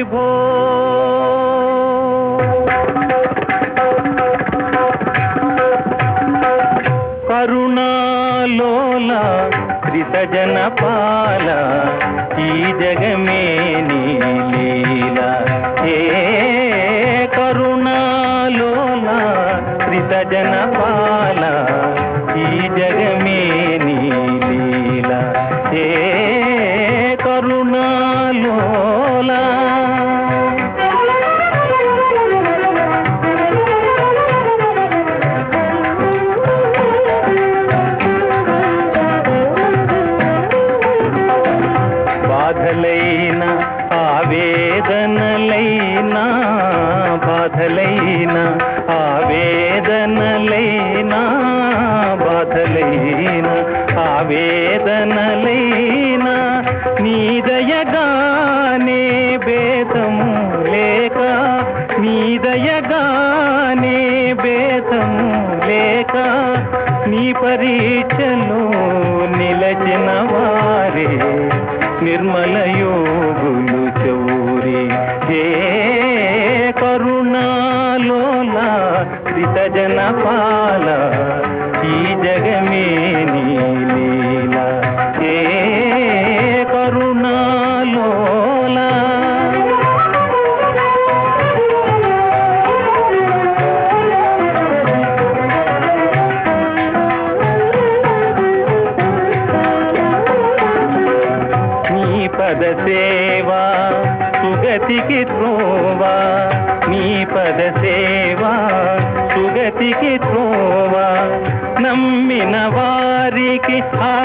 విభో కరుణాలోల త్రిసజన పాల ఈ జగమే నీ లీల ఏ కరుణాలోల త్రిసజన పాల ఈ జగమే నీ లీల ఏ కరుణాలోల బాధలైన ఆవేదనలైనా బాధలైన ఆవేదనలైనా బాధలైన ఆవేదనలైనా నీ దయగానే భేదము లేక నీ దయగానే భేదము లేక నీ పరీక్షలో నిలచిన వారే నిర్మల యోగులు చౌరి హే కరుణాలోల త్రిసజన పాల ఈ జగమే నీ లీల హే కరుణాలోల పద సేవా సుగతికి త్రోవా నీ పద సేవా సుగతికి త్రోవా నమ్మిన వారికి ఆ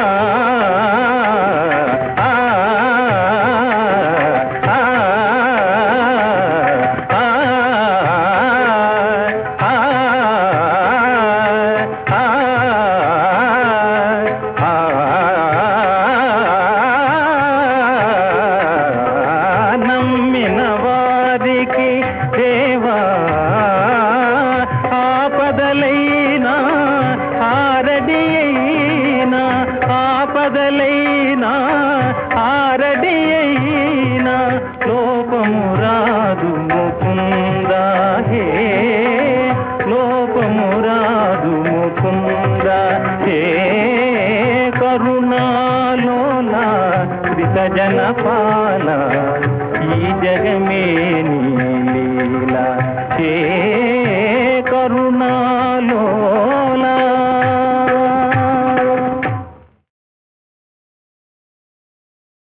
దేవా ఆపదలైనా ఆరడి అయినా ఆపదలైనా